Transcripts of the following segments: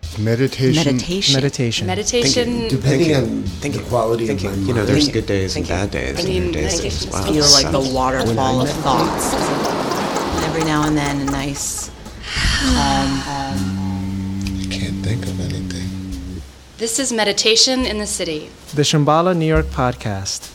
Meditation. Depending on the quality of my mind. There's good days and bad days. Days as well. Feel like the waterfall of thoughts. Every now and then, a nice I can't think of anything. This is Meditation in the City, the Shambhala New York podcast.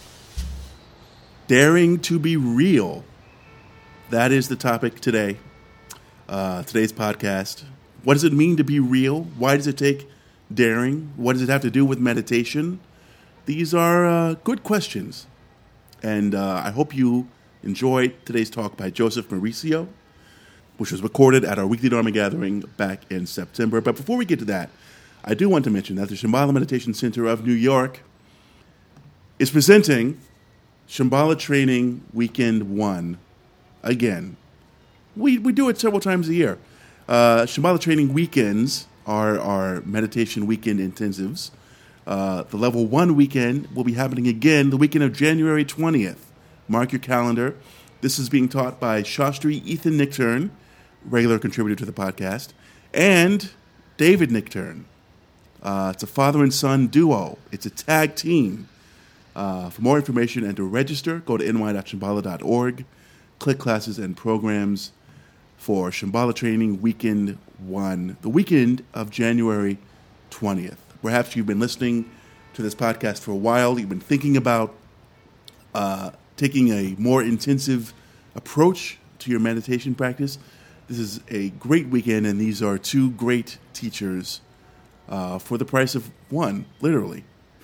Daring to be real. That is the topic today. Today's podcast. What does it mean to be real? Why does it take daring? What does it have to do with meditation? These are good questions. And I hope you enjoyed today's talk by Joseph Mauricio, which was recorded at our weekly Dharma gathering back in September. But before we get to that, I do want to mention that the Shambhala Meditation Center of New York is presenting Shambhala Training Weekend 1 again. We do it several times a year. Shambhala Training Weekends are our meditation weekend intensives. The Level 1 weekend will be happening again the weekend of January 20th. Mark your calendar. This is being taught by Shastri Ethan Nichtern, regular contributor to the podcast, and David Nichtern. It's a father and son duo. It's a tag team. For more information and to register, go to ny.shambhala.org. Click classes and programs for Shambhala Training Weekend 1, the weekend of January 20th. Perhaps you've been listening to this podcast for a while. You've been thinking about taking a more intensive approach to your meditation practice. This is a great weekend, and these are two great teachers for the price of one, literally.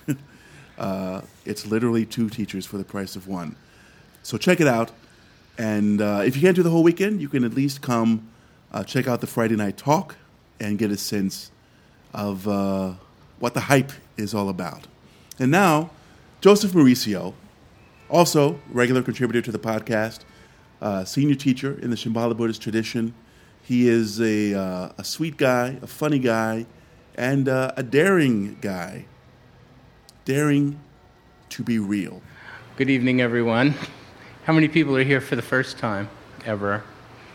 It's literally two teachers for the price of one. So check it out. And if you can't do the whole weekend, you can at least come check out the Friday night talk and get a sense of what the hype is all about. And now, Joseph Mauricio, also regular contributor to the podcast, senior teacher in the Shambhala Buddhist tradition. He is a sweet guy, a funny guy, and a daring guy. Daring to be real. Good evening, everyone. How many people are here for the first time ever?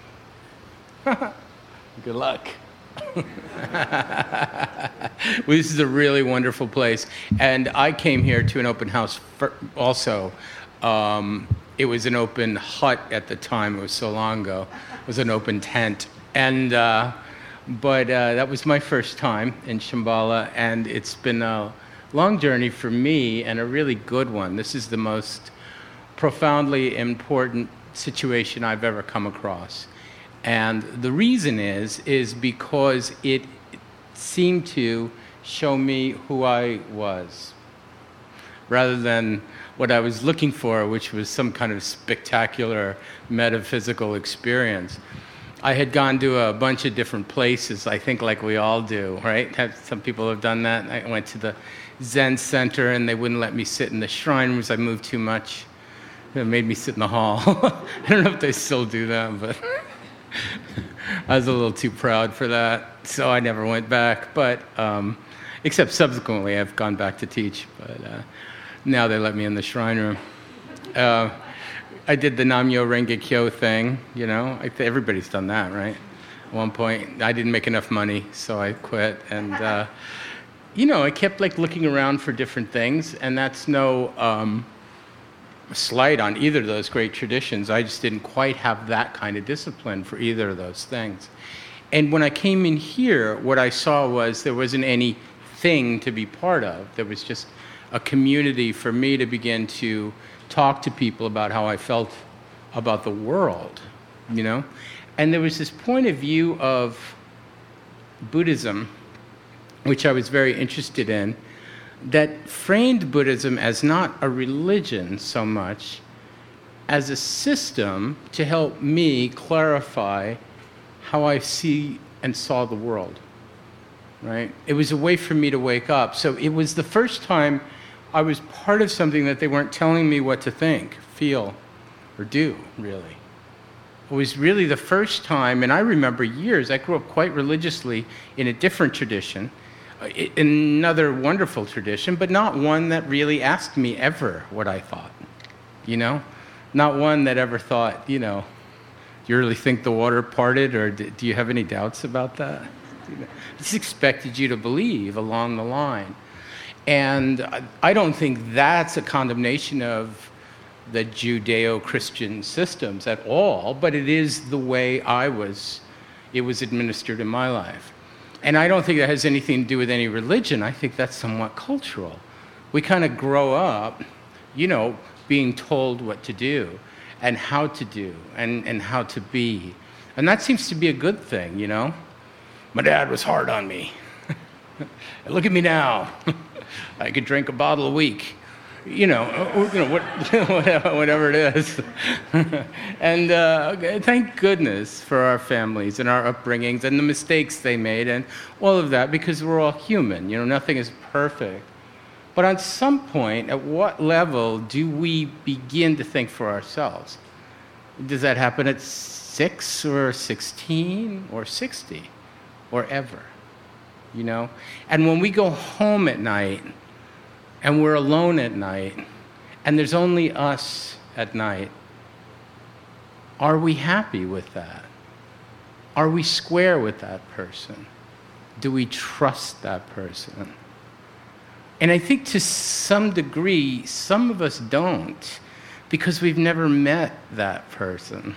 Good luck. Well, this is a really wonderful place. And I came here to an open house also. It was an open hut at the time. It was so long ago. It was an open tent. And but that was my first time in Shambhala, and it's been a long journey for me and a really good one. This is the most profoundly important situation I've ever come across. And the reason is because it seemed to show me who I was, rather than what I was looking for, which was some kind of spectacular metaphysical experience. I had gone to a bunch of different places, I think like we all do, right? Some people have done that. I went to the Zen Center, and they wouldn't let me sit in the shrine rooms. I moved too much. It made me sit in the hall. I don't know if they still do that, but I was a little too proud for that, so I never went back. But except subsequently, I've gone back to teach. But now they let me in the shrine room. I did the Nam-myo Renge Kyo thing. Everybody's done that, right? At one point, I didn't make enough money, so I quit. And I kept looking around for different things, and that's no slight on either of those great traditions. I just didn't quite have that kind of discipline for either of those things. And when I came in here, what I saw was there wasn't anything to be part of. There was just a community for me to begin to talk to people about how I felt about the world, And there was this point of view of Buddhism, which I was very interested in, that framed Buddhism as not a religion so much as a system to help me clarify how I see and saw the world, right? It was a way for me to wake up. So it was the first time I was part of something that they weren't telling me what to think, feel, or do, really. It was really the first time, and I remember years, I grew up quite religiously in a different tradition, another wonderful tradition, but not one that really asked me ever what I thought, Not one that ever thought, do you really think the water parted, or do you have any doubts about that? It's expected you to believe along the line. And I don't think that's a condemnation of the Judeo-Christian systems at all, but it is the way it was administered in my life. And I don't think that has anything to do with any religion. I think that's somewhat cultural. We kind of grow up, being told what to do and how to do and how to be. And that seems to be a good thing, My dad was hard on me. Look at me now. I could drink a bottle a week. Whatever it is. And thank goodness for our families and our upbringings and the mistakes they made and all of that, because we're all human. Nothing is perfect. But at some point, at what level do we begin to think for ourselves? Does that happen at 6 or 16 or 60 or ever? And when we go home at night, and we're alone at night, and there's only us at night, are we happy with that? Are we square with that person? Do we trust that person? And I think to some degree, some of us don't, because we've never met that person,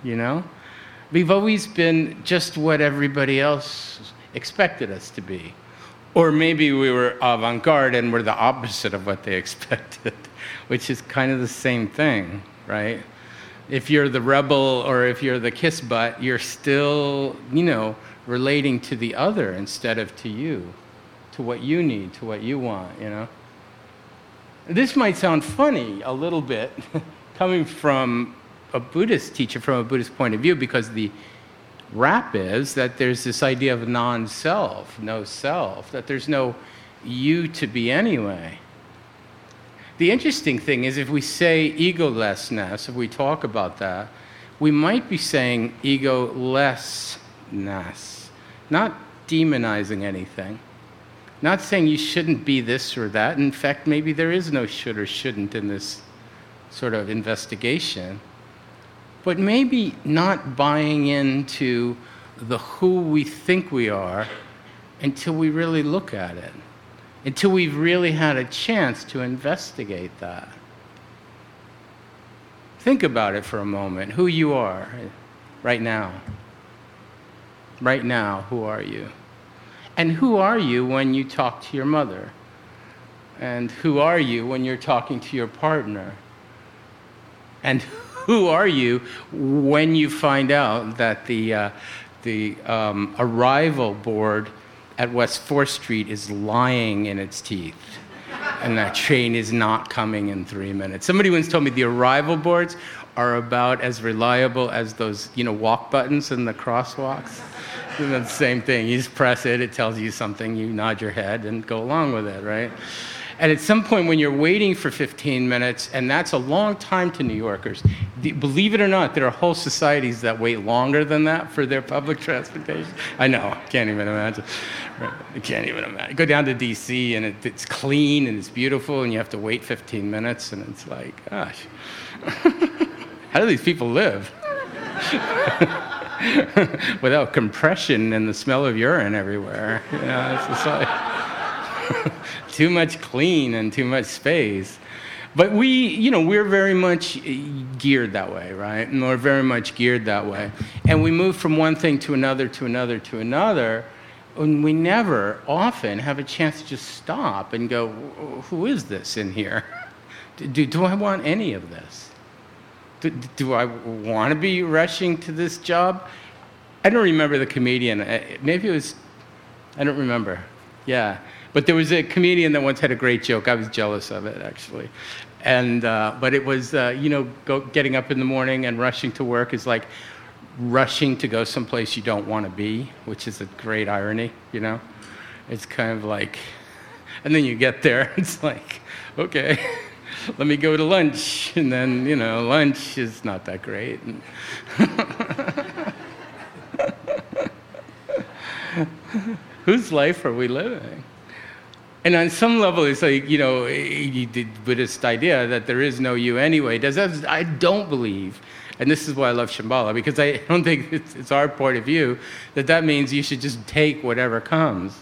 We've always been just what everybody else expected us to be. Or maybe we were avant-garde and we're the opposite of what they expected, which is kind of the same thing, right? If you're the rebel or if you're the kiss butt, you're still, relating to the other instead of to you, to what you need, to what you want, This might sound funny a little bit, coming from a Buddhist teacher, from a Buddhist point of view, because the rap is that there's this idea of non-self, no self, that there's no you to be anyway. The interesting thing is, if we say egolessness, if we talk about that, we might be saying egolessness, not demonizing anything, not saying you shouldn't be this or that. In fact, maybe there is no should or shouldn't in this sort of investigation. But maybe not buying into the who we think we are until we really look at it, until we've really had a chance to investigate that. Think about it for a moment, who you are right now. Right now, who are you? And who are you when you talk to your mother? And who are you when you're talking to your partner? And who are you when you find out that the arrival board at West 4th Street is lying in its teeth and that train is not coming in 3 minutes? Somebody once told me the arrival boards are about as reliable as those, walk buttons in the crosswalks. It's the same thing. You just press it, it tells you something, you nod your head and go along with it, right? And at some point when you're waiting for 15 minutes, and that's a long time to New Yorkers, believe it or not, there are whole societies that wait longer than that for their public transportation. I know, can't even imagine. Right. I can't even imagine. Go down to D.C. and it's clean and it's beautiful and you have to wait 15 minutes and it's like, gosh, how do these people live? Without compression and the smell of urine everywhere. It's just like too much clean and too much space. But we're very much geared that way, right? And we're very much geared that way. And we move from one thing to another, to another, to another, and we never often have a chance to just stop and go, who is this in here? Do I want any of this? Do I want to be rushing to this job? I don't remember the comedian. Maybe it was, I don't remember. Yeah. But there was a comedian that once had a great joke. I was jealous of it, actually. And but it was, getting up in the morning and rushing to work is like rushing to go someplace you don't want to be, which is a great irony, It's kind of like, and then you get there, it's like, okay, let me go to lunch. And then, lunch is not that great. Whose life are we living? And on some level, it's like, the Buddhist idea that there is no you anyway. I don't believe And this is why I love Shambhala, because I don't think it's our point of view that means you should just take whatever comes.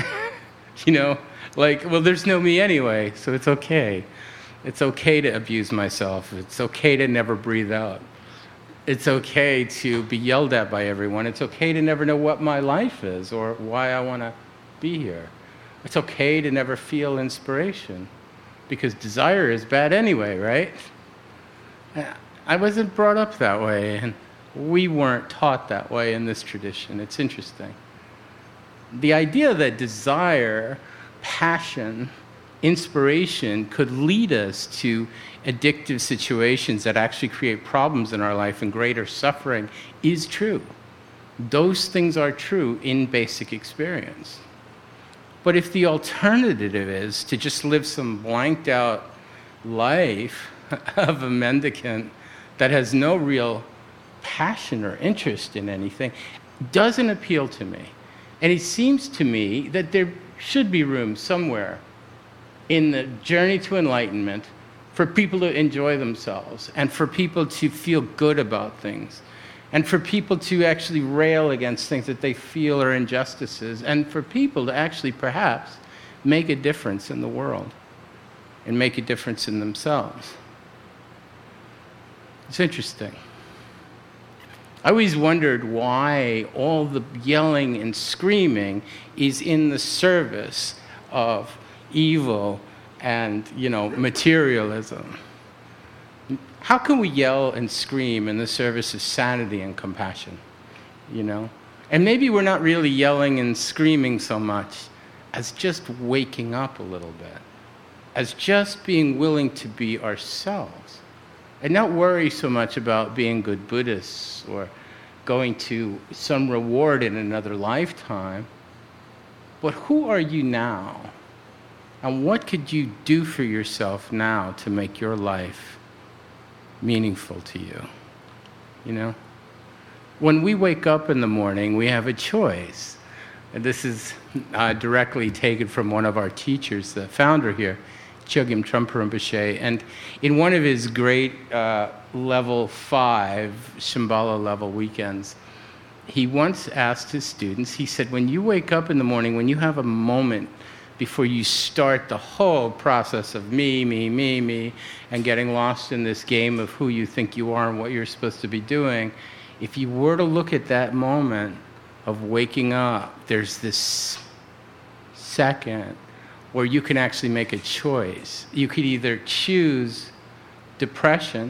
Well, there's no me anyway, so it's okay. It's okay to abuse myself. It's okay to never breathe out. It's okay to be yelled at by everyone. It's okay to never know what my life is or why I want to be here. It's okay to never feel inspiration, because desire is bad anyway, right? I wasn't brought up that way, and we weren't taught that way in this tradition. It's interesting. The idea that desire, passion, inspiration could lead us to addictive situations that actually create problems in our life and greater suffering is true. Those things are true in basic experience. But if the alternative is to just live some blanked out life of a mendicant that has no real passion or interest in anything, doesn't appeal to me. And it seems to me that there should be room somewhere in the journey to enlightenment for people to enjoy themselves and for people to feel good about things and for people to actually rail against things that they feel are injustices and for people to actually perhaps make a difference in the world and make a difference in themselves. It's interesting. I always wondered why all the yelling and screaming is in the service of evil and, materialism. How can we yell and scream in the service of sanity and compassion, And maybe we're not really yelling and screaming so much as just waking up a little bit, as just being willing to be ourselves, and not worry so much about being good Buddhists or going to some reward in another lifetime. But who are you now? And what could you do for yourself now to make your life meaningful to you? When we wake up in the morning, we have a choice. And this is directly taken from one of our teachers, the founder here, Chogyam Trungpa Rinpoche. And in one of his great level 5 Shambhala level weekends, he once asked his students, he said, when you wake up in the morning, when you have a moment before you start the whole process of me, and getting lost in this game of who you think you are and what you're supposed to be doing, if you were to look at that moment of waking up, there's this second where you can actually make a choice. You could either choose depression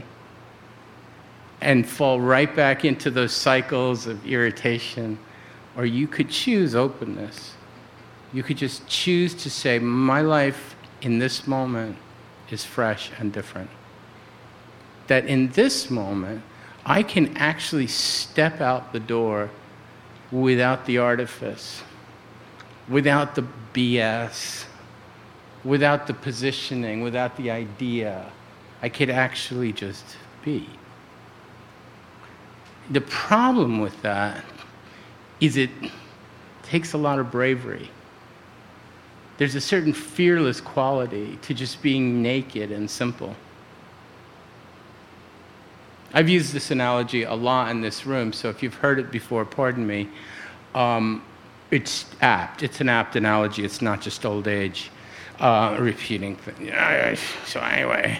and fall right back into those cycles of irritation, or you could choose openness. You could just choose to say, my life in this moment is fresh and different. That in this moment, I can actually step out the door without the artifice, without the BS, without the positioning, without the idea. I could actually just be. The problem with that is it takes a lot of bravery. There's a certain fearless quality to just being naked and simple. I've used this analogy a lot in this room, so if you've heard it before, pardon me. It's apt. It's an apt analogy. It's not just old age repeating things. So anyway,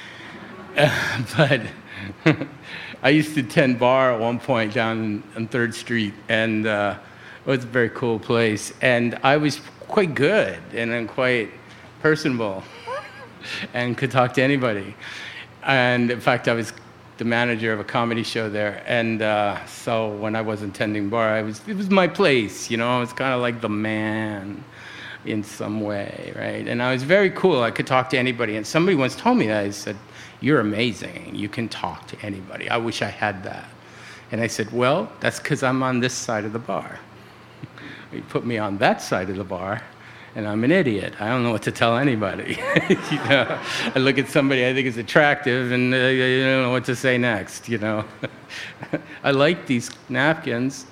but I used to tend bar at one point down on 3rd Street, and it was a very cool place. And I was quite good and quite personable and could talk to anybody. And in fact, I was the manager of a comedy show there. And so when I wasn't tending bar, it was my place, I was kind of like the man in some way, right? And I was very cool. I could talk to anybody. And somebody once told me that. I said, you're amazing. You can talk to anybody. I wish I had that. And I said, well, that's because I'm on this side of the bar. You put me on that side of the bar, and I'm an idiot. I don't know what to tell anybody. I look at somebody I think is attractive, and I don't know what to say next, I like these napkins.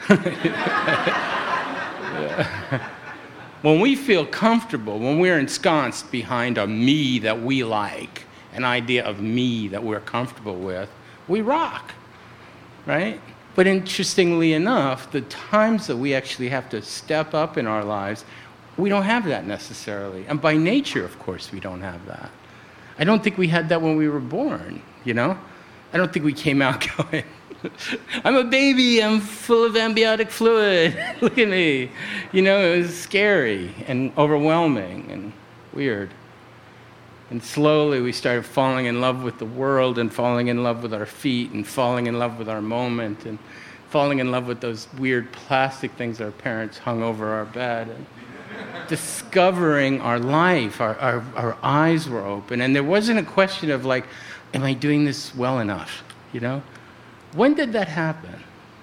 When we feel comfortable, when we're ensconced behind a me that we like, an idea of me that we're comfortable with, we rock, right? But interestingly enough, the times that we actually have to step up in our lives, we don't have that necessarily. And by nature, of course, we don't have that. I don't think we had that when we were born, you know? I don't think we came out going, I'm a baby, I'm full of amniotic fluid, look at me. You know, it was scary and overwhelming and weird. And slowly we started falling in love with the world and falling in love with our feet and falling in love with our moment and falling in love with those weird plastic things our parents hung over our bed. And discovering our life, our eyes were open. And there wasn't a question of like, am I doing this well enough, you know? When did that happen?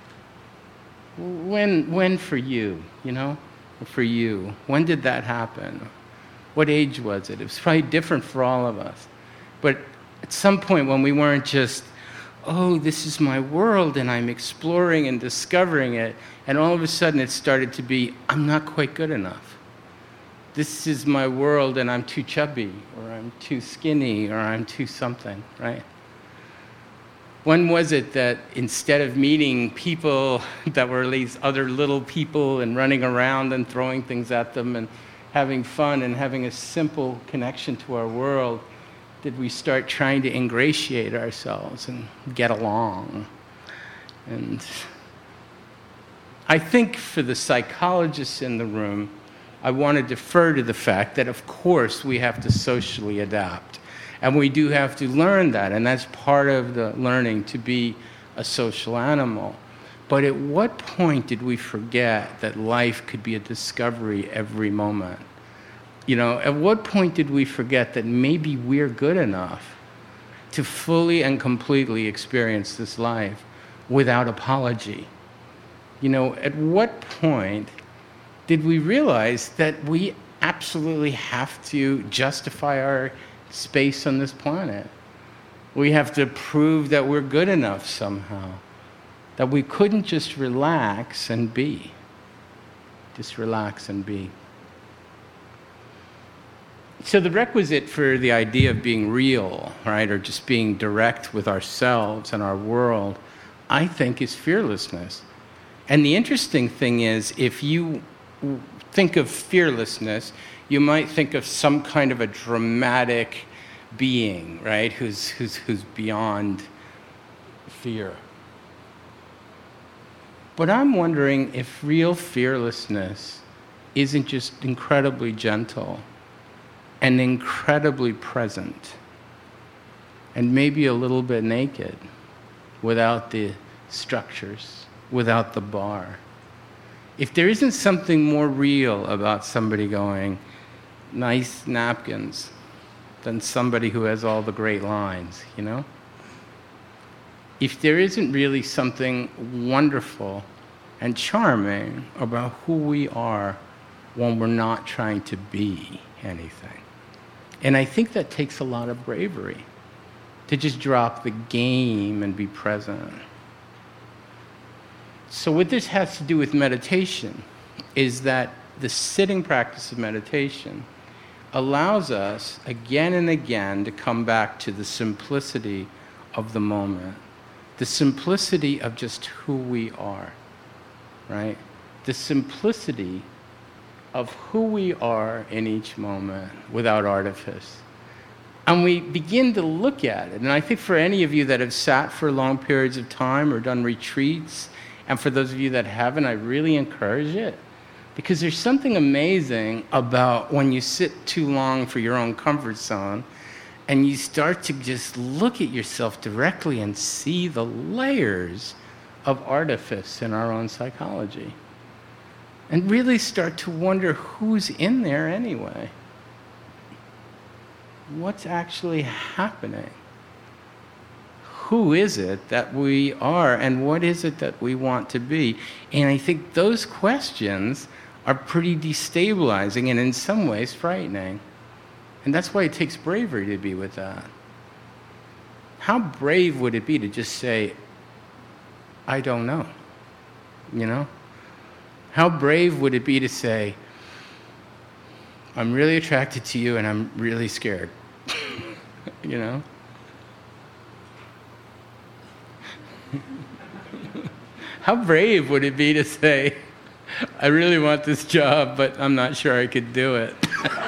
When for you, you know? For you, when did that happen? What age was it? It was probably different for all of us. But at some point when we weren't just, oh, this is my world and I'm exploring and discovering it, and all of a sudden it started to be, I'm not quite good enough. This is my world and I'm too chubby, or I'm too skinny, or I'm too something, right? When was it that instead of meeting people that were these other little people and running around and throwing things at them and having fun and having a simple connection to our world, did we start trying to ingratiate ourselves and get along? And I think for the psychologists in the room, I want to defer to the fact that, of course, we have to socially adapt. And we do have to learn that, and that's part of the learning to be a social animal. But at what point did we forget that life could be a discovery every moment? You know, at what point did we forget that maybe we're good enough to fully and completely experience this life without apology? You know, at what point did we realize that we absolutely have to justify our space on this planet? We have to prove that we're good enough somehow, that we couldn't just relax and be. Just relax and be. So the requisite for the idea of being real, right, or just being direct with ourselves and our world, I think is fearlessness. And the interesting thing is, if you think of fearlessness, you might think of some kind of a dramatic being, right, who's beyond fear. But I'm wondering if real fearlessness isn't just incredibly gentle and incredibly present and maybe a little bit naked without the structures, without the bar. If there isn't something more real about somebody going, nice napkins, than somebody who has all the great lines, you know? If there isn't really something wonderful and charming about who we are when we're not trying to be anything. And I think that takes a lot of bravery to just drop the game and be present. So what this has to do with meditation is that the sitting practice of meditation allows us again and again to come back to the simplicity of the moment, the simplicity of just who we are, right? The simplicity of who we are in each moment without artifice. And we begin to look at it. And I think for any of you that have sat for long periods of time or done retreats, and for those of you that haven't, I really encourage it. Because there's something amazing about when you sit too long for your own comfort zone and you start to just look at yourself directly and see the layers of artifice in our own psychology. And really start to wonder who's in there anyway. What's actually happening? Who is it that we are, and what is it that we want to be? And I think those questions are pretty destabilizing and in some ways frightening. And that's why it takes bravery to be with that. How brave would it be to just say, I don't know, you know? How brave would it be to say, I'm really attracted to you and I'm really scared, you know? How brave would it be to say, I really want this job, but I'm not sure I could do it?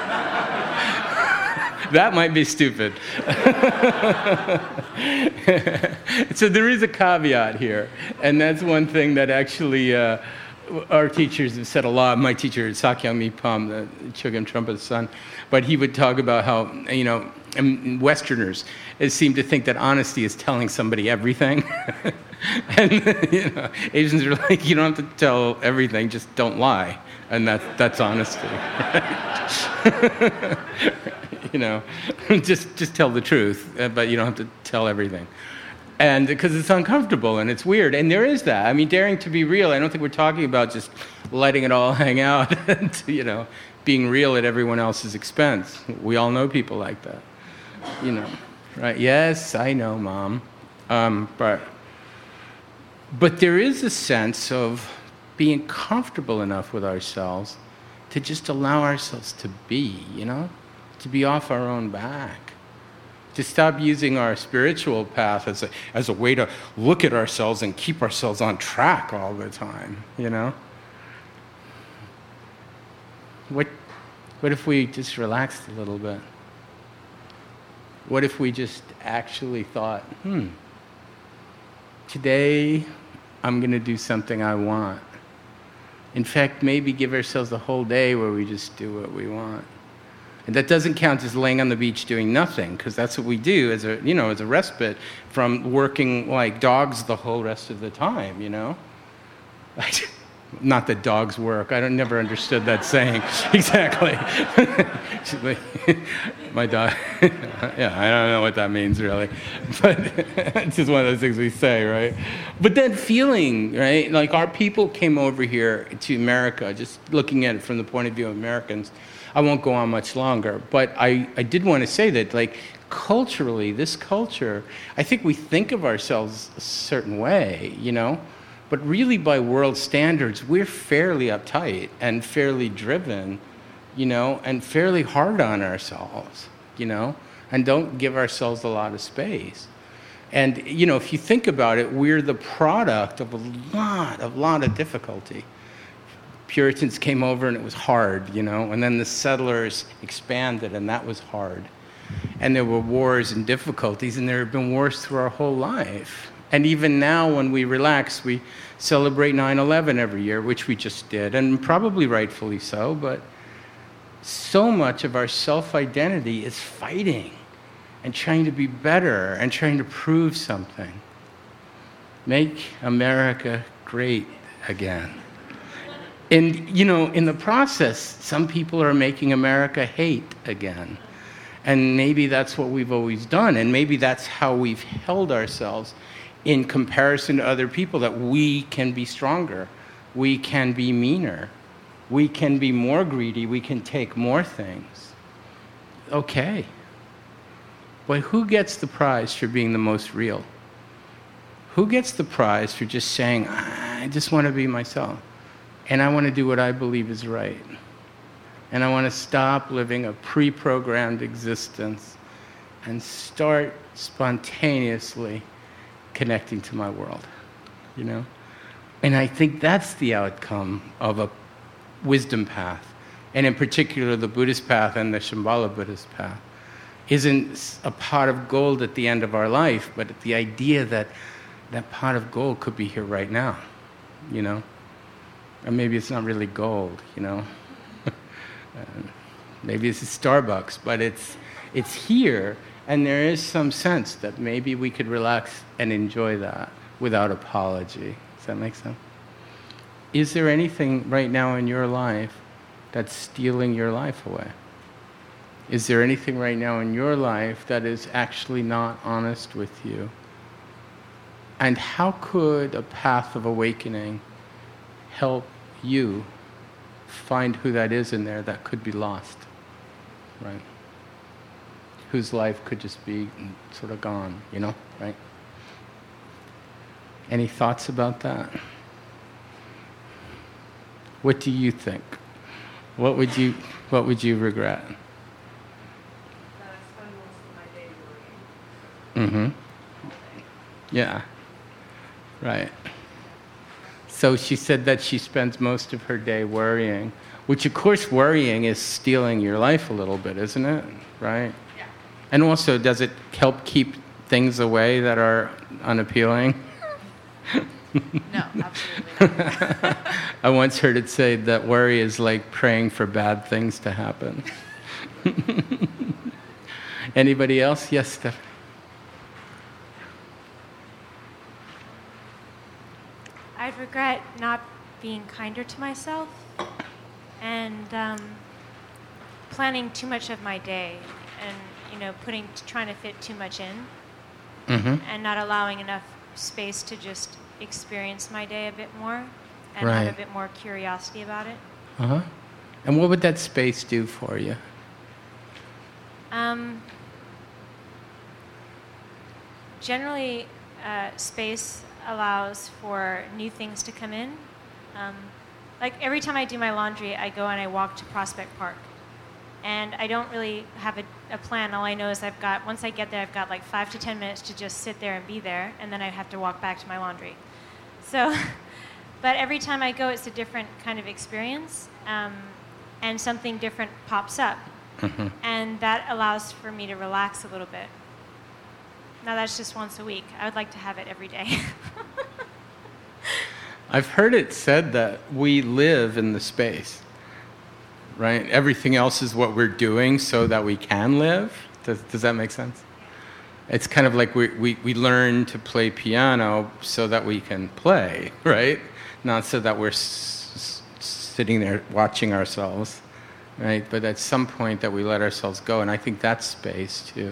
That might be stupid. So there is a caveat here, and that's one thing that actually our teachers have said a lot. My teacher, Sakyong Mipam, the Chogyam Trungpa's son, but he would talk about how, and Westerners seem to think that honesty is telling somebody everything. And Asians are like, you don't have to tell everything, just don't lie. And that's honesty. Just tell the truth, but you don't have to tell everything. And because it's uncomfortable and it's weird. And there is that. I mean, daring to be real, I don't think we're talking about just letting it all hang out and, being real at everyone else's expense. We all know people like that. Right? Yes, I know, Mom. But there is a sense of being comfortable enough with ourselves to just allow ourselves to be, to be off our own back, to stop using our spiritual path as a way to look at ourselves and keep ourselves on track all the time, What if we just relaxed a little bit? What if we just actually thought, today I'm going to do something I want. In fact, maybe give ourselves a whole day where we just do what we want. And that doesn't count as laying on the beach doing nothing, because that's what we do as a respite from working like dogs the whole rest of the time, Not that dogs work. I never understood that saying. Exactly. My dog. Yeah, I don't know what that means really, but it's just one of those things we say, right? But that feeling, right? Like our people came over here to America, just looking at it from the point of view of Americans. I won't go on much longer, but I did want to say that, like, culturally, this culture, I think we think of ourselves a certain way, but really by world standards, we're fairly uptight and fairly driven, and fairly hard on ourselves, and don't give ourselves a lot of space. And, if you think about it, we're the product of a lot of difficulty. Puritans came over and it was hard, and then the settlers expanded and that was hard. And there were wars and difficulties, and there have been wars through our whole life. And even now, when we relax, we celebrate 9/11 every year, which we just did, and probably rightfully so, but so much of our self-identity is fighting and trying to be better and trying to prove something. Make America great again. And, in the process, some people are making America hate again. And maybe that's what we've always done, and maybe that's how we've held ourselves in comparison to other people, that we can be stronger, we can be meaner, we can be more greedy, we can take more things. Okay. But who gets the prize for being the most real? Who gets the prize for just saying, I just want to be myself, and I want to do what I believe is right, and I want to stop living a pre-programmed existence and start spontaneously connecting to my world, And I think that's the outcome of a wisdom path, and in particular the Buddhist path and the Shambhala Buddhist path. Isn't a pot of gold at the end of our life, but the idea that that pot of gold could be here right now, Or maybe it's not really gold, Maybe it's Starbucks, but it's here. And there is some sense that maybe we could relax and enjoy that without apology. Does that make sense? Is there anything right now in your life that's stealing your life away? Is there anything right now in your life that is actually not honest with you? And how could a path of awakening help you find who that is in there that could be lost, right? Whose life could just be sort of gone, right? Any thoughts about that? What do you think? What would you regret? That I spend most of my day worrying. Yeah. Right. So she said that she spends most of her day worrying, which of course worrying is stealing your life a little bit, isn't it? Right? Yeah. And also, does it help keep things away that are unappealing? No, absolutely not. I once heard it say that worry is like praying for bad things to happen. Anybody else? Yes, Steph. I'd regret not being kinder to myself and planning too much of my day and, trying to fit too much in and not allowing enough space to just experience my day a bit more and have a bit more curiosity about it. Uh-huh. And what would that space do for you? Generally, space allows for new things to come in. Like every time I do my laundry, I go and I walk to Prospect Park. And I don't really have a plan. All I know is once I get there, I've got like 5 to 10 minutes to just sit there and be there, and then I have to walk back to my laundry. So, but every time I go, it's a different kind of experience, and something different pops up. Mm-hmm. And that allows for me to relax a little bit. Now that's just once a week. I would like to have it every day. I've heard it said that we live in the space, right? Everything else is what we're doing so that we can live. Does that make sense? It's kind of like we learn to play piano so that we can play, right? Not so that we're sitting there watching ourselves, right? But at some point that we let ourselves go, and I think that's space too.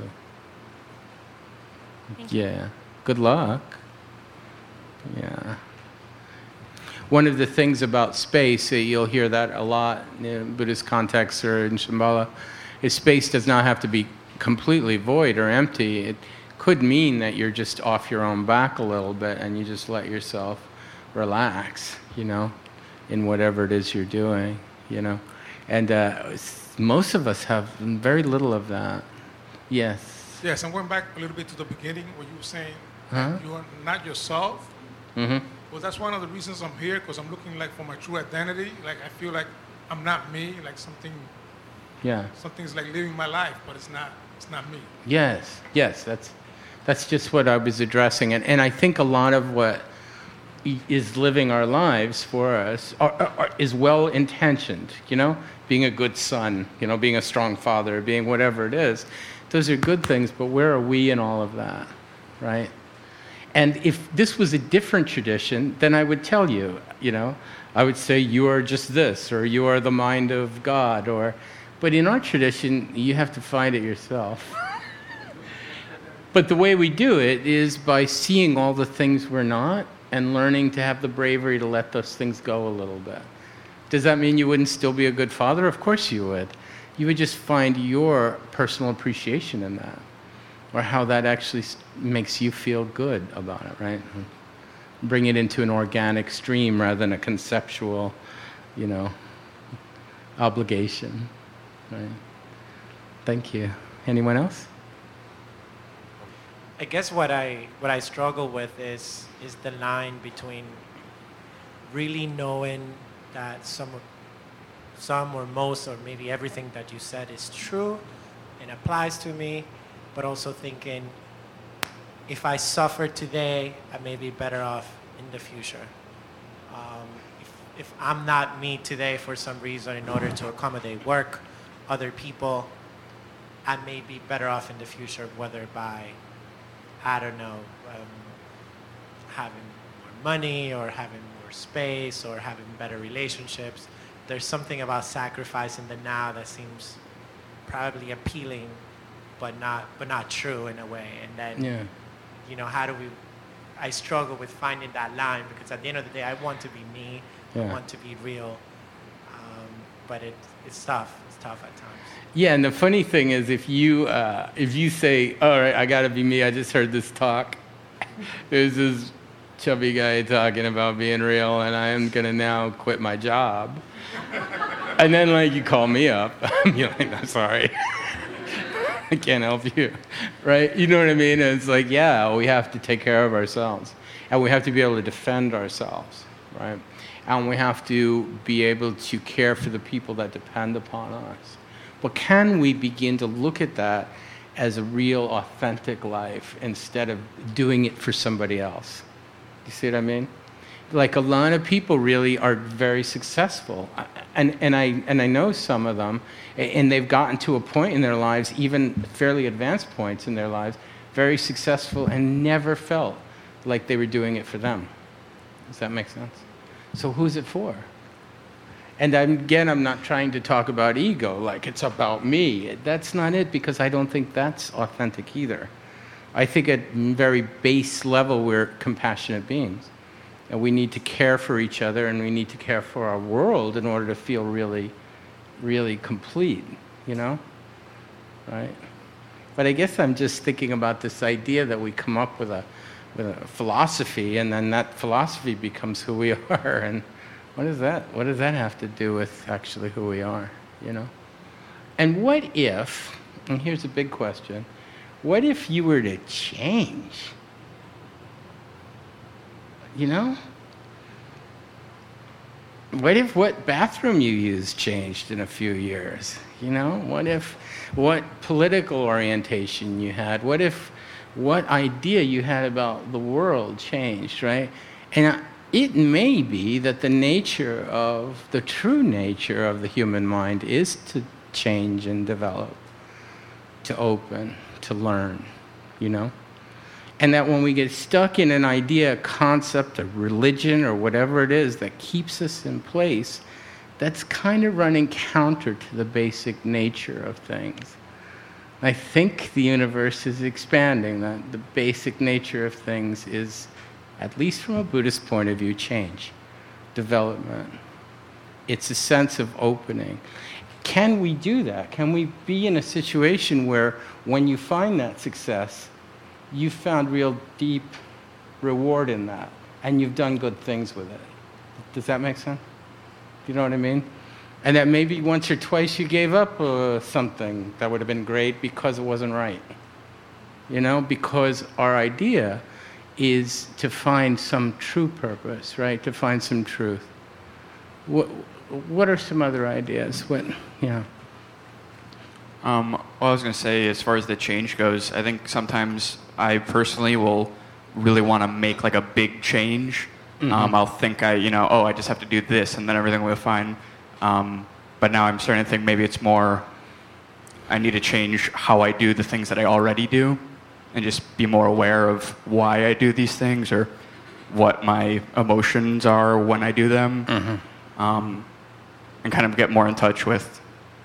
Thank you. Yeah. Good luck. Yeah. One of the things about space, you'll hear that a lot in Buddhist contexts or in Shambhala, is space does not have to be completely void or empty. It could mean that you're just off your own back a little bit and you just let yourself relax, in whatever it is you're doing, And most of us have very little of that. Yes. Yes, I'm going back a little bit to the beginning where you were saying that you are not yourself. Mm-hmm. Well, that's one of the reasons I'm here, because I'm looking for my true identity. Like I feel like I'm not me. Like something's like living my life, but it's not me. Yes. That's just what I was addressing, and I think a lot of what is living our lives for us is well intentioned. Being a good son, being a strong father, being whatever it is. Those are good things, but where are we in all of that, right? And if this was a different tradition, then I would tell you, I would say you are just this, or you are the mind of God, but in our tradition, you have to find it yourself. But the way we do it is by seeing all the things we're not and learning to have the bravery to let those things go a little bit. Does that mean you wouldn't still be a good father? Of course you would. You would just find your personal appreciation in that, or how that actually makes you feel good about it, right? Bring it into an organic stream rather than a conceptual, obligation, right? Thank you. Anyone else? I guess what I struggle with is the line between really knowing that some or most or maybe everything that you said is true and applies to me, but also thinking if I suffer today, I may be better off in the future. If I'm not me today for some reason in order to accommodate work, other people, I may be better off in the future, whether by, having more money or having more space or having better relationships. There's something about sacrificing the now that seems probably appealing, but not true in a way. And then, how do we? I struggle with finding that line, because at the end of the day, I want to be me. I want to be real, but it's tough. It's tough at times. Yeah, and the funny thing is, if you say, "All right, I got to be me," I just heard this talk. There's this chubby guy talking about being real, and I am gonna now quit my job. And then, you call me up. You're like, "I'm sorry, I can't help you," right? You know what I mean? And it's like, yeah, we have to take care of ourselves. And we have to be able to defend ourselves, right? And we have to be able to care for the people that depend upon us. But can we begin to look at that as a real, authentic life instead of doing it for somebody else? You see what I mean? Like, a lot of people really are very successful, and I know some of them, and they've gotten to a point in their lives, even fairly advanced points in their lives, very successful, and never felt like they were doing it for them. Does that make sense? So who's it for? And again, I'm not trying to talk about ego, like it's about me. That's not it, because I don't think that's authentic either. I think at very base level, we're compassionate beings. And we need to care for each other, and we need to care for our world in order to feel really, really complete, you know? Right? But I guess I'm just thinking about this idea that we come up with a philosophy, and then that philosophy becomes who we are. And what does that have to do with actually who we are, you know? And what if, and here's a big question, what if you were to change? You know? What if what bathroom you used changed in a few years? You know? What political orientation you had? What if what idea you had about the world changed, right? And it may be that the true nature of the human mind is to change and develop, to open, to learn, you know? And that when we get stuck in an idea, a concept, a religion, or whatever it is that keeps us in place, that's kind of running counter to the basic nature of things. I think the universe is expanding, that the basic nature of things is, at least from a Buddhist point of view, change, development. It's a sense of opening. Can we do that? Can we be in a situation where when you find that success, you found real deep reward in that, and you've done good things with it? Does that make sense? You know what I mean? And that maybe once or twice you gave up something that would have been great because it wasn't right. You know, because our idea is to find some true purpose, right? To find some truth. What are some other ideas? Well, I was going to say, as far as the change goes, I think sometimes I personally will really want to make like a big change. Mm-hmm. I'll think I just have to do this and then everything will be fine. But now I'm starting to think maybe it's more, I need to change how I do the things that I already do and just be more aware of why I do these things or what my emotions are when I do them. Mm-hmm. And kind of get more in touch with,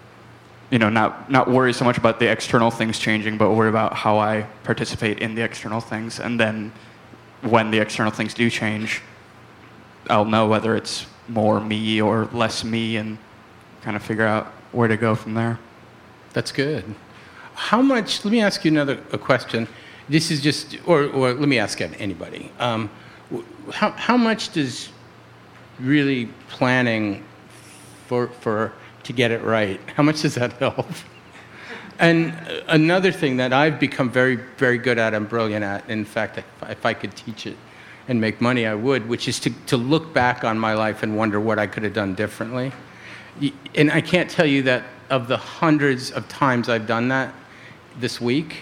not worry so much about the external things changing, but worry about how I participate in the external things. And then when the external things do change, I'll know whether it's more me or less me and kind of figure out where to go from there. That's good. How much, let me ask you a question. This is just, or let me ask anybody. How much does really planning to get it right, how much does that help? And another thing that I've become very, very good at and brilliant at, in fact, if I could teach it and make money, I would, which is to look back on my life and wonder what I could have done differently. And I can't tell you that of the hundreds of times I've done that this week,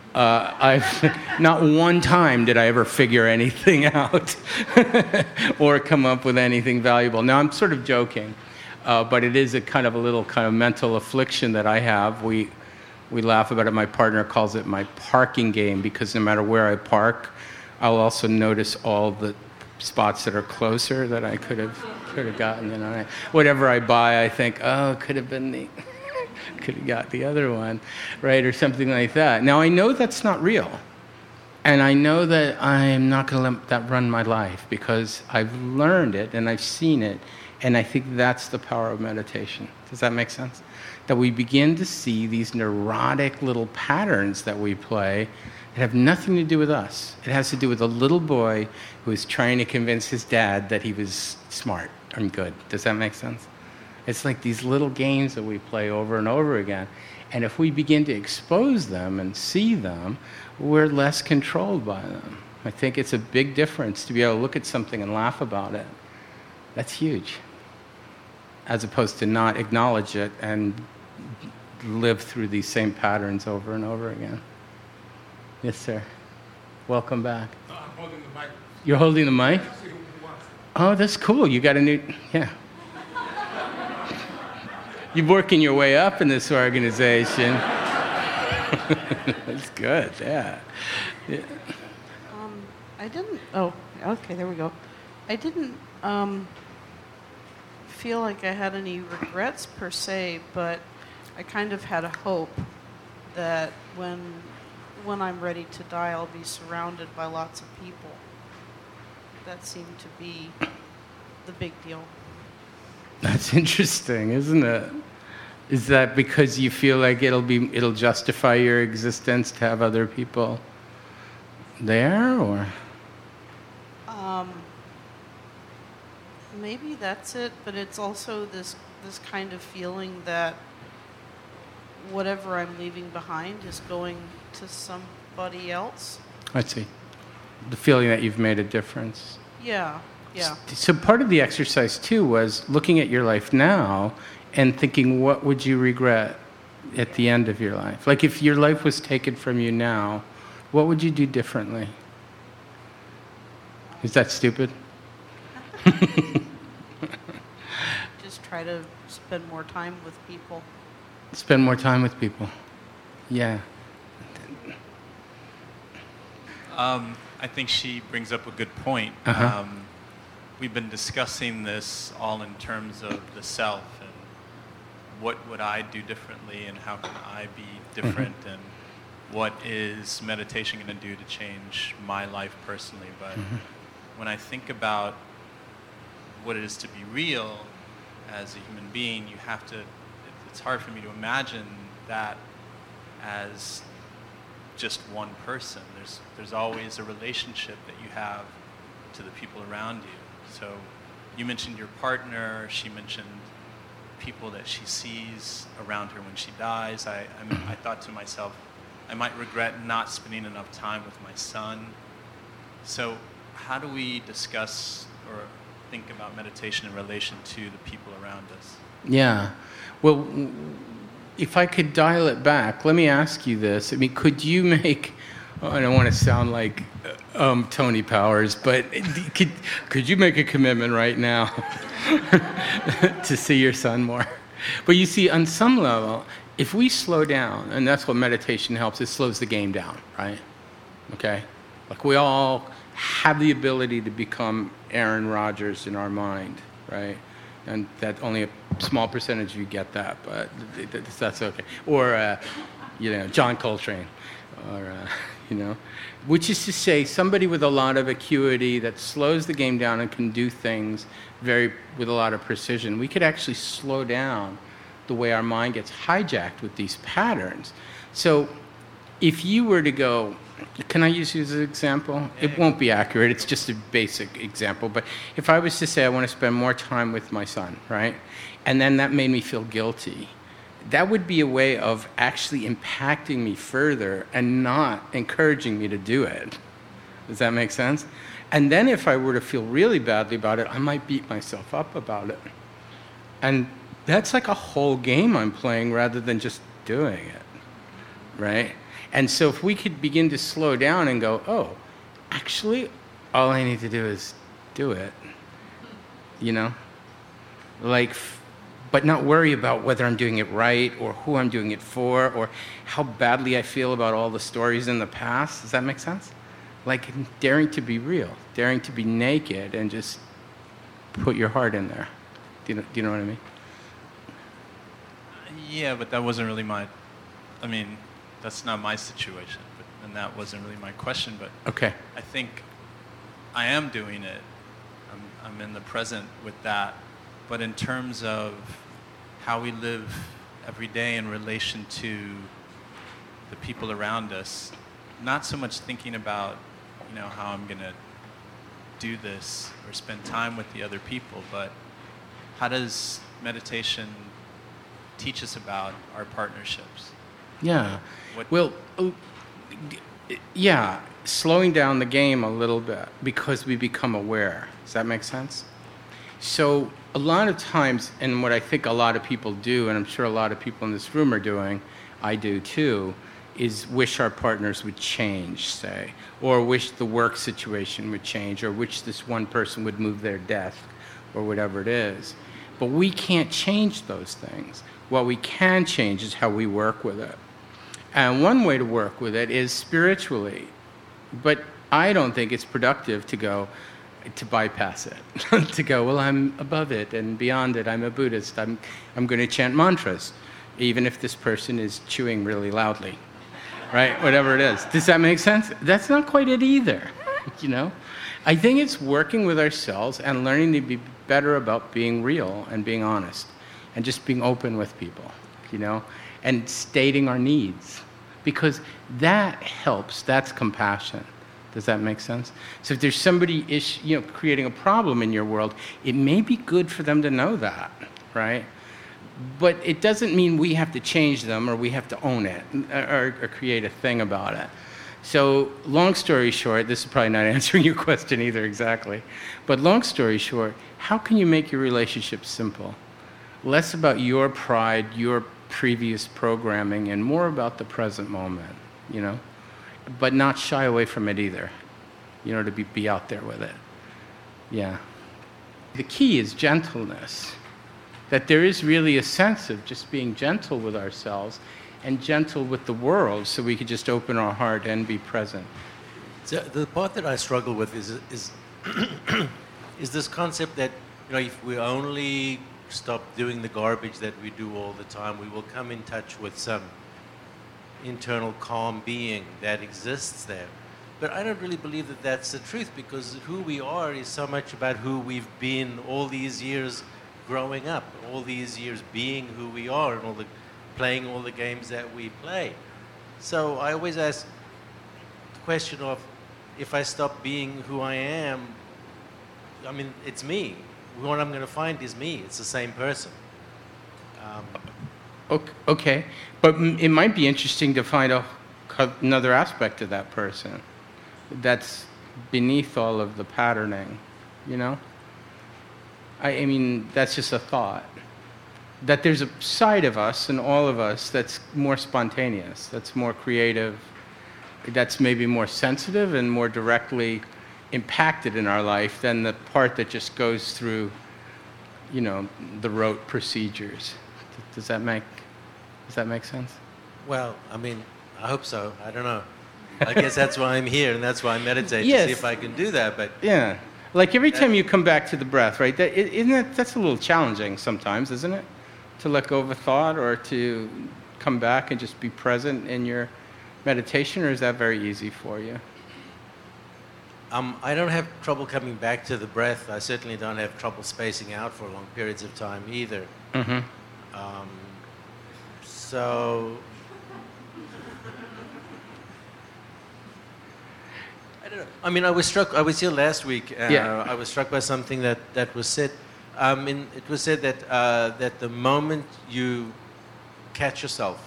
not one time did I ever figure anything out or come up with anything valuable. Now, I'm sort of joking. But it is a kind of mental affliction that I have. We laugh about it. My partner calls it my parking game, because no matter where I park, I'll also notice all the spots that are closer that I could have gotten. Whatever I buy, I think, could have got the other one, right, or something like that. Now I know that's not real, and I know that I'm not going to let that run my life, because I've learned it and I've seen it. And I think that's the power of meditation. Does that make sense? That we begin to see these neurotic little patterns that we play that have nothing to do with us. It has to do with a little boy who is trying to convince his dad that he was smart and good. Does that make sense? It's like these little games that we play over and over again. And if we begin to expose them and see them, we're less controlled by them. I think it's a big difference to be able to look at something and laugh about it. That's huge. As opposed to not acknowledge it and live through these same patterns over and over again. Yes, sir. Welcome back. I'm holding the mic. You're holding the mic? Oh, that's cool. You got a new, yeah. You're working your way up in this organization. That's good, yeah. I didn't, okay, there we go. I didn't feel like I had any regrets per se, but I kind of had a hope that when I'm ready to die, I'll be surrounded by lots of people. That seemed to be the big deal. That's interesting, isn't it? Is that because you feel like it'll justify your existence to have other people there, or? Maybe that's it, but it's also this kind of feeling that whatever I'm leaving behind is going to somebody else. I see. The feeling that you've made a difference. Yeah. So part of the exercise, too, was looking at your life now and thinking, what would you regret at the end of your life? Like, if your life was taken from you now, what would you do differently? Is that stupid? Just try to spend more time with people. Spend more time with people. Yeah. I think she brings up a good point. Uh-huh. We've been discussing this all in terms of the self and what would I do differently and how can I be different and what is meditation going to do to change my life personally. But when I think about what it is to be real as a human being, you have to, it's hard for me to imagine that as just one person. There's always a relationship that you have to the people around you. So you mentioned your partner, she mentioned people that she sees around her when she dies. I thought to myself, I might regret not spending enough time with my son. So how do we discuss or think about meditation in relation to the people around us? Yeah. Well, if I could dial it back, let me ask you this. I mean, could you make, I don't want to sound like Tony Powers, but could you make a commitment right now to see your son more? But you see, on some level, if we slow down, and that's what meditation helps, it slows the game down, right? Okay? Like we all have the ability to become Aaron Rodgers in our mind, right? And that only a small percentage of you get that, but that's okay. Or, John Coltrane, or, which is to say somebody with a lot of acuity that slows the game down and can do things with a lot of precision. We could actually slow down the way our mind gets hijacked with these patterns. So if you were to go, can I use you as an example? It won't be accurate, it's just a basic example, but if I was to say I want to spend more time with my son, right? And then that made me feel guilty. That would be a way of actually impacting me further and not encouraging me to do it. Does that make sense? And then if I were to feel really badly about it, I might beat myself up about it. And that's like a whole game I'm playing rather than just doing it, right? And so if we could begin to slow down and go, oh, actually, all I need to do is do it, but not worry about whether I'm doing it right or who I'm doing it for or how badly I feel about all the stories in the past. Does that make sense? Like daring to be real, daring to be naked and just put your heart in there. Do you know what I mean? Yeah, but that wasn't really that's not my situation, and that wasn't really my question. But okay. I think I am doing it. I'm in the present with that. But in terms of how we live every day in relation to the people around us, not so much thinking about, how I'm going to do this or spend time with the other people, but how does meditation teach us about our partnerships? Yeah. slowing down the game a little bit because we become aware. Does that make sense? So a lot of times, and what I think a lot of people do, and I'm sure a lot of people in this room are doing, I do too, is wish our partners would change, say, or wish the work situation would change, or wish this one person would move their desk, or whatever it is. But we can't change those things. What we can change is how we work with it. And one way to work with it is spiritually. But I don't think it's productive to bypass it, to go, well, I'm above it and beyond it. I'm a Buddhist. I'm going to chant mantras, even if this person is chewing really loudly, right? Whatever it is. Does that make sense? That's not quite it either, you know? I think it's working with ourselves and learning to be better about being real and being honest and just being open with people, you know, and stating our needs, because that helps. That's compassion. Does that make sense? So if there's somebody creating a problem in your world, it may be good for them to know that, right? But it doesn't mean we have to change them or we have to own it or create a thing about it. So long story short, this is probably not answering your question either exactly, but long story short, how can you make your relationship simple? Less about your pride, your previous programming, and more about the present moment, you know? But not shy away from it either, you know, to be out there with it. Yeah. The key is gentleness, that there is really a sense of just being gentle with ourselves and gentle with the world, so we could just open our heart and be present. So the part that I struggle with is is this concept that, you know, if we only stop doing the garbage that we do all the time, we will come in touch with some internal calm being that exists there. But I don't really believe that that's the truth, because who we are is so much about who we've been all these years growing up, all these years being who we are, and playing all the games that we play. So I always ask the question of, if I stop being who I am, I mean, it's me. What I'm going to find is me. It's the same person. Okay, but it might be interesting to find another aspect of that person that's beneath all of the patterning, you know? I mean, that's just a thought. That there's a side of us and all of us that's more spontaneous, that's more creative, that's maybe more sensitive and more directly impacted in our life than the part that just goes through, you know, the rote procedures. Does that make sense? Well, I mean, I hope so. I don't know. I guess that's why I'm here, and that's why I meditate, yes. To see if I can do that. But yeah, like every time you come back to the breath, right? That's a little challenging sometimes, isn't it? To let go of a thought or to come back and just be present in your meditation, or is that very easy for you? I don't have trouble coming back to the breath. I certainly don't have trouble spacing out for long periods of time either. Mm-hmm. So I don't know. I mean, I was here last week. Yeah. I was struck by something that was said. It was said that the moment you catch yourself,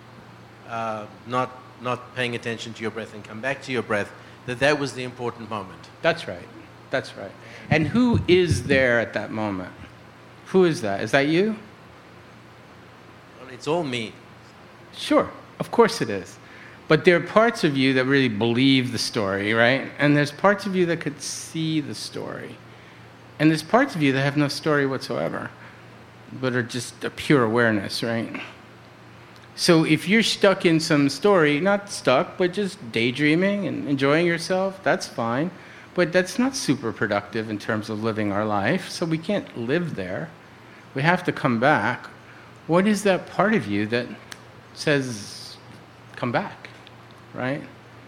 not paying attention to your breath and come back to your breath, that was the important moment. That's right. That's right. And who is there at that moment? Who is that? Is that you? Well, it's all me. Sure. Of course it is. But there are parts of you that really believe the story, right? And there's parts of you that could see the story. And there's parts of you that have no story whatsoever, but are just a pure awareness, right? So if you're stuck in some story, not stuck, but just daydreaming and enjoying yourself, that's fine. But that's not super productive in terms of living our life, so we can't live there. We have to come back. What is that part of you that says, come back, right?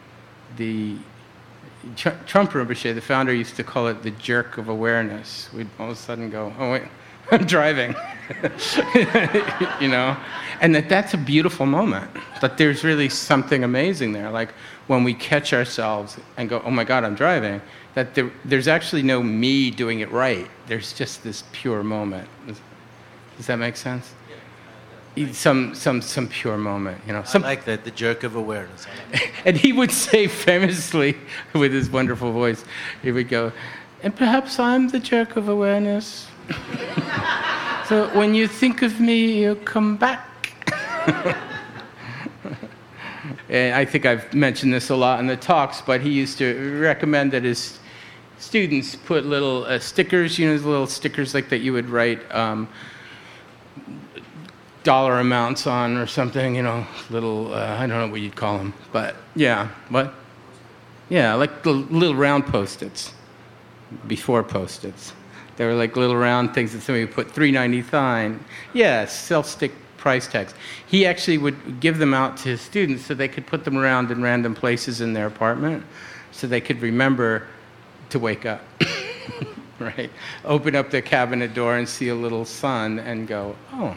Trump Rinpoche, the founder, used to call it the jerk of awareness. We'd all of a sudden go, oh wait, I'm driving, you know? And that's a beautiful moment, that there's really something amazing there. Like when we catch ourselves and go, oh my God, I'm driving, that there's actually no me doing it right. There's just this pure moment. Does that make sense? some pure moment, you know. I like that, the jerk of awareness. And he would say famously, with his wonderful voice, he would go, and perhaps I'm the jerk of awareness. So when you think of me, you come back. And I think I've mentioned this a lot in the talks, but he used to recommend that his students put little stickers, you know, little stickers like that you would write dollar amounts on or something, you know, little, I don't know what you'd call them, but yeah, what? Yeah, like the little round Post-its, before Post-its. They were like little round things that somebody would put $3.99. Yeah, self-stick price tags. He actually would give them out to his students so they could put them around in random places in their apartment so they could remember to wake up, right? Open up their cabinet door and see a little sun and go, oh,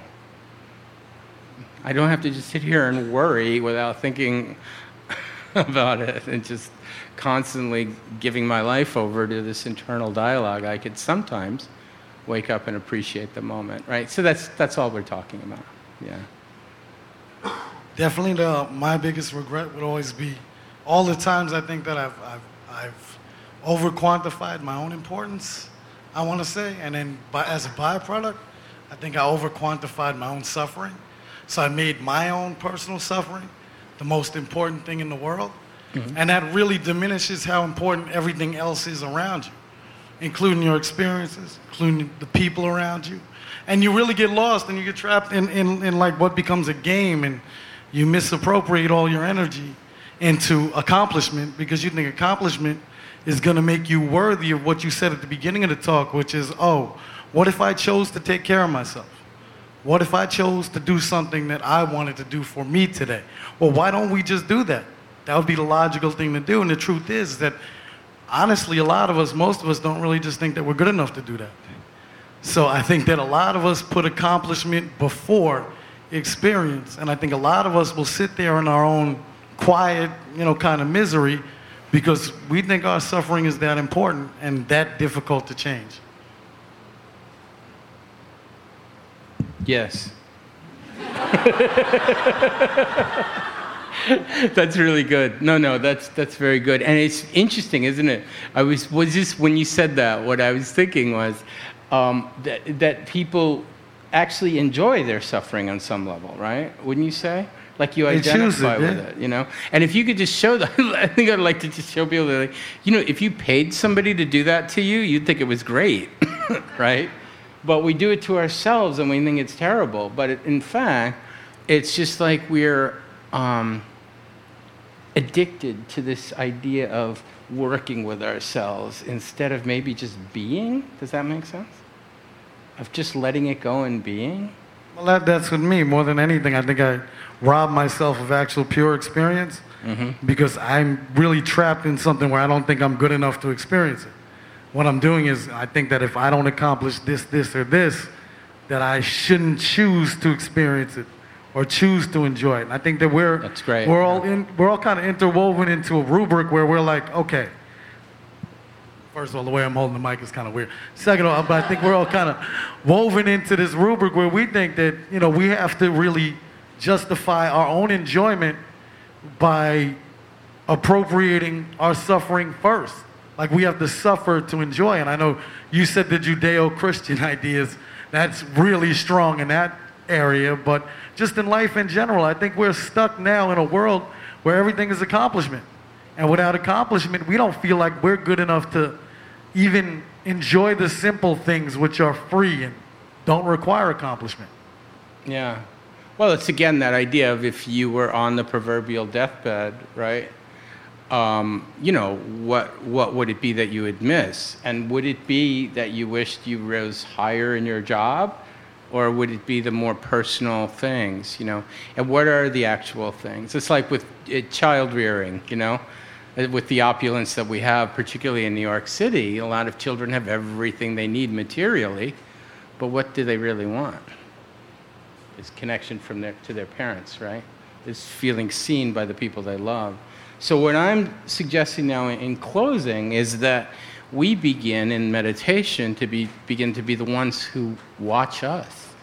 I don't have to just sit here and worry without thinking about it and just constantly giving my life over to this internal dialogue. I could sometimes wake up and appreciate the moment, right? So that's all we're talking about. Yeah. Definitely, my biggest regret would always be all the times I think that I've over-quantified my own importance, I want to say, and then as a byproduct, I think I over-quantified my own suffering. So I made my own personal suffering the most important thing in the world, and that really diminishes how important everything else is around you, including your experiences, including the people around you. And you really get lost and you get trapped in like what becomes a game, and you misappropriate all your energy into accomplishment because you think accomplishment is going to make you worthy of what you said at the beginning of the talk, which is, oh, what if I chose to take care of myself? What if I chose to do something that I wanted to do for me today? Well, why don't we just do that? That would be the logical thing to do. And the truth is that, honestly, a lot of us, most of us, don't really just think that we're good enough to do that. So I think that a lot of us put accomplishment before experience. And I think a lot of us will sit there in our own quiet, you know, kind of misery because we think our suffering is that important and that difficult to change. Yes. That's really good. No, that's very good. And it's interesting, isn't it? Was just when you said that, what I was thinking was that people actually enjoy their suffering on some level, right? Wouldn't you say? Like you identify with it, you know? And if you could just show that, I think I'd like to just show people that, like, you know, if you paid somebody to do that to you, you'd think it was great, right? But we do it to ourselves and we think it's terrible. But in fact, it's just like we're addicted to this idea of working with ourselves instead of maybe just being. Does that make sense? Of just letting it go and being? Well, that's with me. More than anything, I think I rob myself of actual pure experience because I'm really trapped in something where I don't think I'm good enough to experience it. What I'm doing is I think that if I don't accomplish this, or this, that I shouldn't choose to experience it or choose to enjoy it. And I think that we're all kind of interwoven into a rubric where we're like, okay, first of all, the way I'm holding the mic is kind of weird. Second of all, but I think we're all kind of woven into this rubric where we think that, you know, we have to really justify our own enjoyment by appropriating our suffering first. Like we have to suffer to enjoy. And I know you said the Judeo-Christian ideas, that's really strong in that area. But just in life in general, I think we're stuck now in a world where everything is accomplishment. And without accomplishment, we don't feel like we're good enough to even enjoy the simple things which are free and don't require accomplishment. Yeah. Well, it's again that idea of if you were on the proverbial deathbed, right? You know, what would it be that you would miss? And would it be that you wished you rose higher in your job? Or would it be the more personal things, you know? And what are the actual things? It's like with child rearing, you know? With the opulence that we have, particularly in New York City, a lot of children have everything they need materially, but what do they really want? It's connection to their parents, right? It's feeling seen by the people they love. So what I'm suggesting now in closing is that we begin in meditation to begin to be the ones who watch us,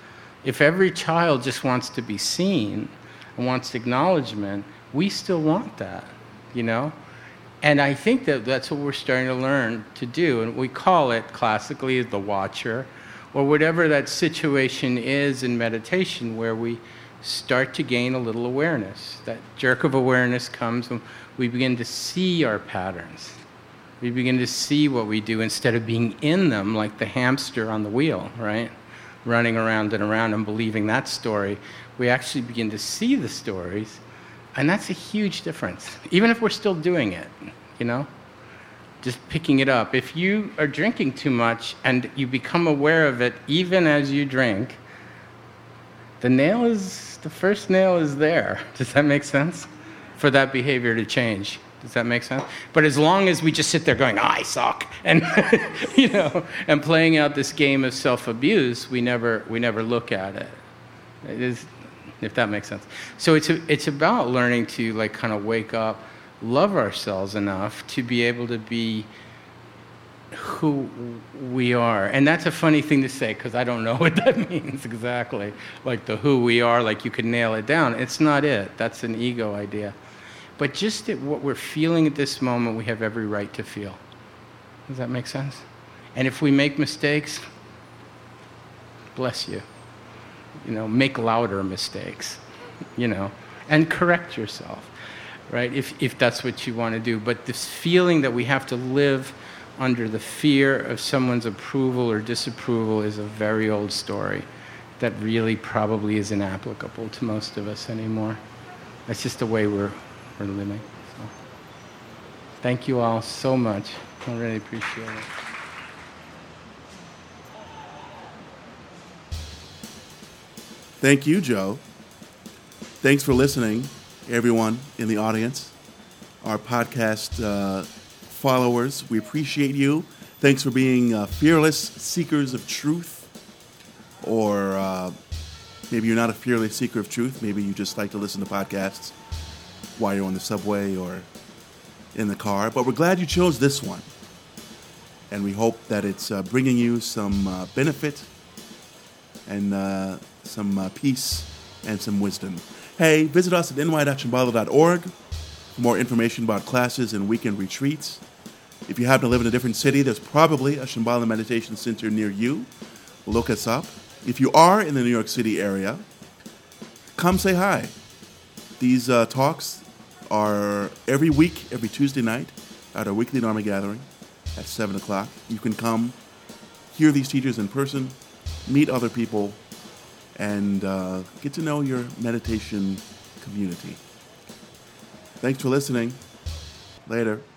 If every child just wants to be seen and wants acknowledgement, we still want that, you know? And I think that that's what we're starting to learn to do. And we call it classically the watcher, or whatever that situation is in meditation where we start to gain a little awareness. That jerk of awareness comes when we begin to see our patterns. We begin to see what we do instead of being in them like the hamster on the wheel, right? Running around and around and believing that story. We actually begin to see the stories, and that's a huge difference. Even if we're still doing it, you know? Just picking it up. If you are drinking too much and you become aware of it even as you drink, the first nail is there. Does that make sense? For that behavior to change. Does that make sense? But as long as we just sit there going, I suck, and you know, and playing out this game of self-abuse, we never look at it. It is, if that makes sense. So it's about learning to like kind of wake up, love ourselves enough to be able to be who we are. And that's a funny thing to say because I don't know what that means exactly. Like the who we are, like you could nail it down. It's not it. That's an ego idea. But just at what we're feeling at this moment, we have every right to feel. Does that make sense? And if we make mistakes, bless you. You know, make louder mistakes, you know, and correct yourself, right? If that's what you want to do. But this feeling that we have to live under the fear of someone's approval or disapproval is a very old story that really probably isn't applicable to most of us anymore. That's just the way we're living. So, thank you all so much. I really appreciate it. Thank you, Joe. Thanks for listening, everyone in the audience, our podcast followers. We appreciate you. Thanks for being fearless seekers of truth. Or maybe you're not a fearless seeker of truth. Maybe you just like to listen to podcasts while you're on the subway or in the car. But we're glad you chose this one. And we hope that it's bringing you some benefit and some peace and some wisdom. Hey, visit us at ny.shambhala.org for more information about classes and weekend retreats. If you happen to live in a different city, there's probably a Shambhala Meditation Center near you. Look us up. If you are in the New York City area, come say hi. These talks are every week, every Tuesday night at our weekly Dharma gathering at 7 o'clock. You can come hear these teachers in person, meet other people, and get to know your meditation community. Thanks for listening. Later.